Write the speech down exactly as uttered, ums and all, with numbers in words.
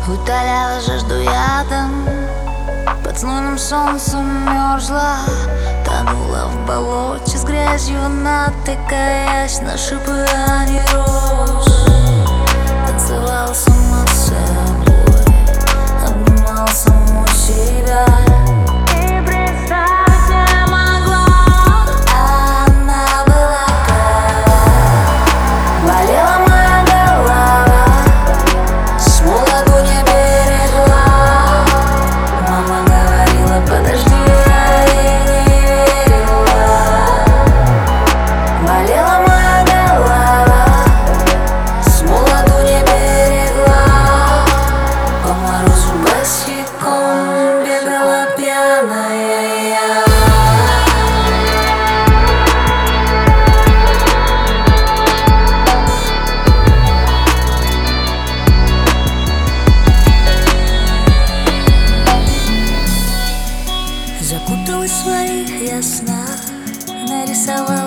Утоляла жажду ядом, под знойным солнцем мерзла, тонула в болоте с грязью, натыкаясь на шипы, а не роз. Танцевала сама с собой, обнимала саму себя. И представить не могла, она была права. Болела моя голова, смолоду не берегла. Мама говорила: подожди, я ей не верила. Болела моя голова, смолоду не берегла. По морозу босиком бегала пьяная я. Закуталась в своих яснах, нарисовала